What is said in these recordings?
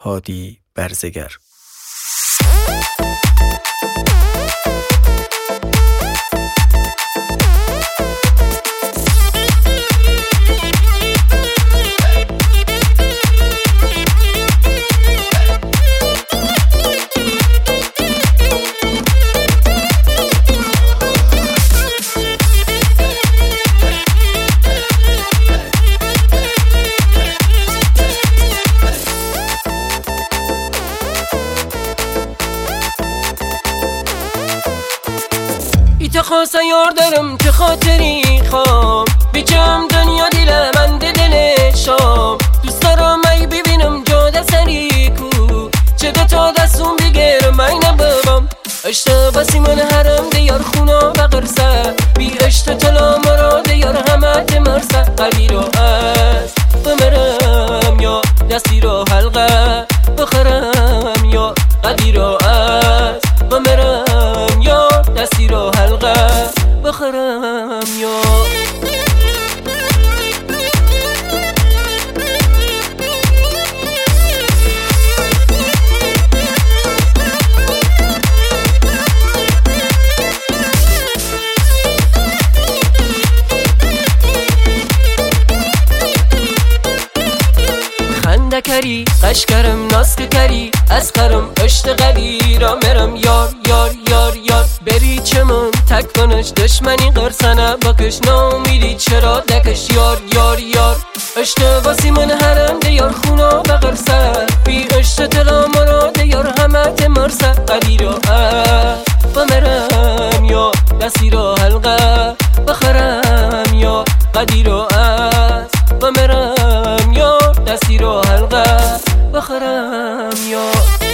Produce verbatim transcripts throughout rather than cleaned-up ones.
هادی برزگر. ایت خواست یار دارم که خاطری خوام بچم دنیا دیل من دلشام دوست دارم ای ببینم جاده سری کو چه دو تا دستون بگیرم ای نبابم اشتا بسی من حرم دیار خونا بقرسه بی اشتا تلا مرا دیار همه تمرسه قلبی رو از بمرم یا دستی رو حلقه بخرم یا قلبی رو از بمرم یا دستی رو حلقه بخرم یا خنده کری قشکرم ناسک کری از خرم اشتغلی را مرم یار یار یار یار بری چمون تک کنش دشمنی قرصنه بکش نامیدی چرا دکش یار یار یار اشتباسی من حرم دیار خونا بقرصه بی اشت تلا مرا دیار همه تمرسه قلی را بمرم یا دستی را حلقه بخرم یا قدی را از بمرم یا دستی را حلقه بخرم یا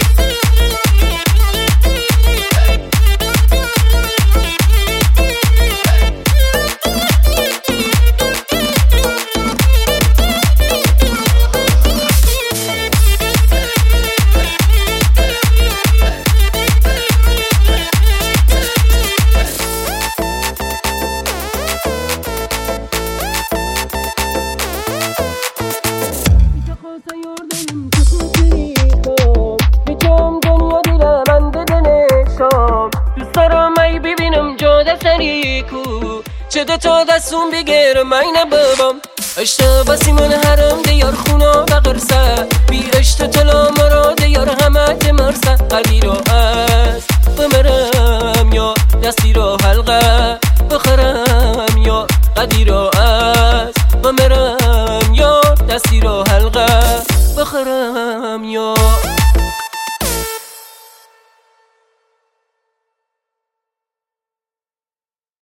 دوست دارم ای ببینم جاده سری کو چه دو تا دستون بگیرم ای نبابم اشتا بسی من حرم دیار خونا بقرسه بی اشتا تلا مرا دیار همه تمرسه قلبی رو از بمرم یا دستی رو حلقه بخرم یا قدی رو از بمرم یا دستی رو حلقه بخرم یا